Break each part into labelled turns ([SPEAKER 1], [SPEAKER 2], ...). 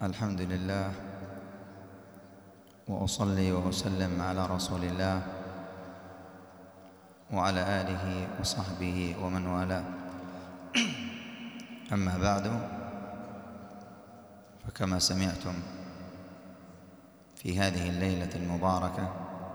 [SPEAKER 1] الحمد لله، وأصلي وأسلم على رسول الله وعلى آله وصحبه ومن والاه. أما بعد، فكما سمعتم في هذه الليلة المباركة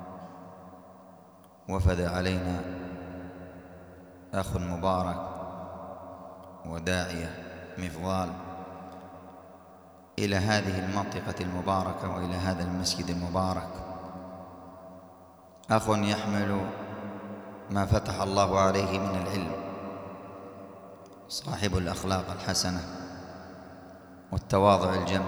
[SPEAKER 1] وفد علينا أخ مبارك وداعية مفضال إلى هذه المنطقة المباركة وإلى هذا المسجد المبارك، أخ يحمل ما فتح الله عليه من العلم، صاحب الأخلاق الحسنة والتواضع الجم،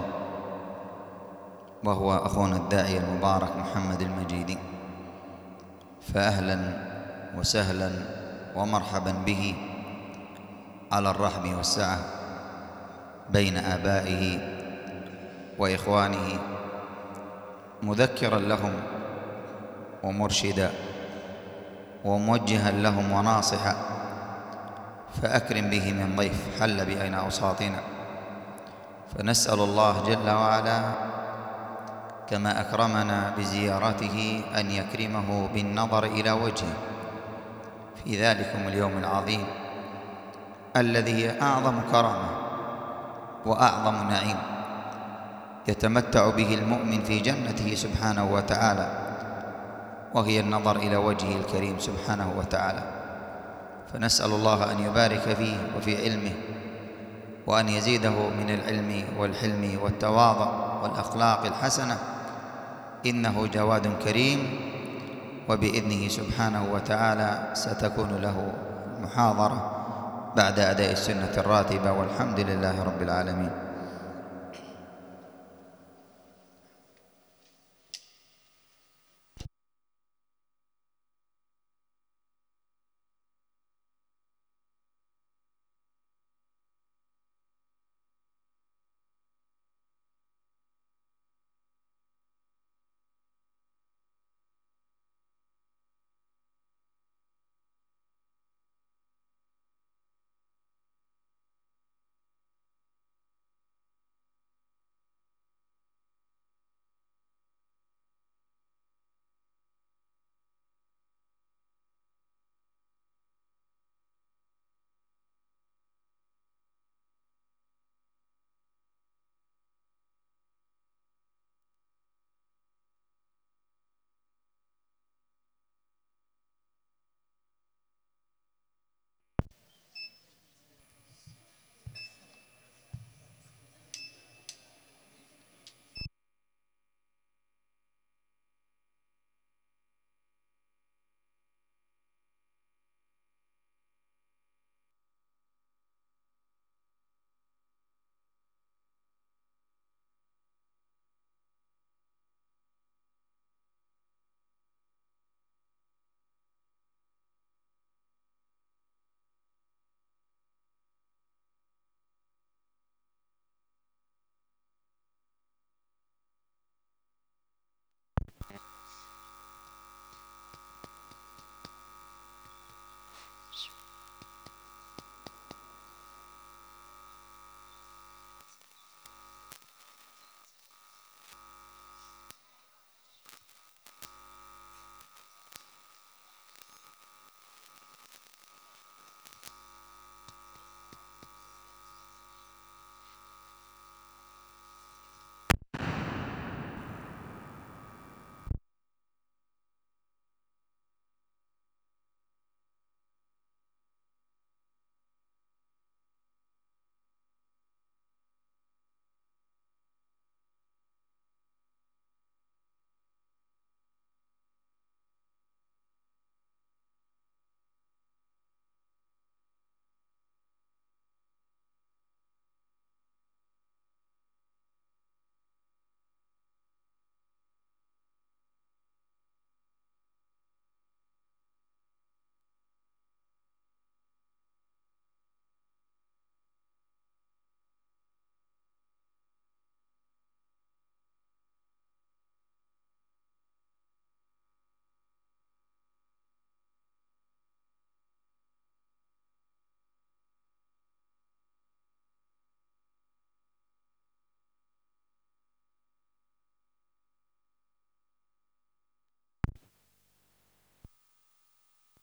[SPEAKER 1] وهو أخونا الداعية المبارك محمد المجيدي. فأهلا وسهلا ومرحبا به على الرحب والسعة بين آبائه وإخوانه، مذكرا لهم ومرشدا وموجها لهم وناصحا، فأكرم به من ضيف حل بين أوساطنا. فنسأل الله جل وعلا كما أكرمنا بزيارته أن يكرمه بالنظر إلى وجهه في ذلكم اليوم العظيم الذي هي أعظم كرامة وأعظم نعيم يتمتع به المؤمن في جنته سبحانه وتعالى، وهي النظر إلى وجهه الكريم سبحانه وتعالى. فنسأل الله أن يبارك فيه وفي علمه، وأن يزيده من العلم والحلم والتواضع والأخلاق الحسنة، إنه جواد كريم. وبإذنه سبحانه وتعالى ستكون له محاضرة بعد أداء السنة الراتبة، والحمد لله رب العالمين.